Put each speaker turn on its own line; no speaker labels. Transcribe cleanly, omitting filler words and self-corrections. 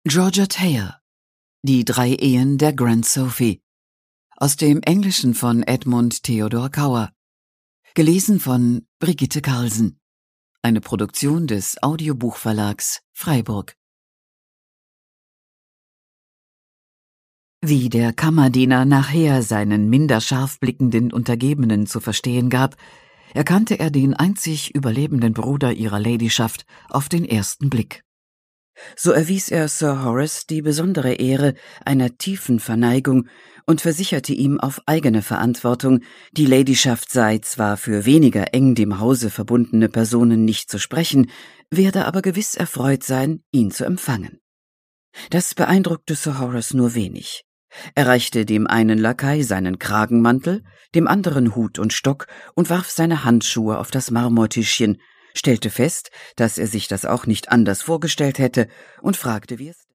Georgia Thayer. Die 3 Ehen der Grand Sophie. Aus dem Englischen von Edmund Theodor Kauer. Gelesen von Brigitte Carlsen. Eine Produktion des Audiobuchverlags Freiburg. Wie der Kammerdiener nachher seinen minder scharf blickenden Untergebenen zu verstehen gab, erkannte er den einzig überlebenden Bruder ihrer Ladyschaft auf den ersten Blick. So erwies er Sir Horace die besondere Ehre einer tiefen Verneigung und versicherte ihm auf eigene Verantwortung, die Ladyschaft sei zwar für weniger eng dem Hause verbundene Personen nicht zu sprechen, werde aber gewiss erfreut sein, ihn zu empfangen. Das beeindruckte Sir Horace nur wenig. Er reichte dem einen Lakai seinen Kragenmantel, dem anderen Hut und Stock und warf seine Handschuhe auf das Marmortischchen, stellte fest, dass er sich das auch nicht anders vorgestellt hätte, und fragte, wie es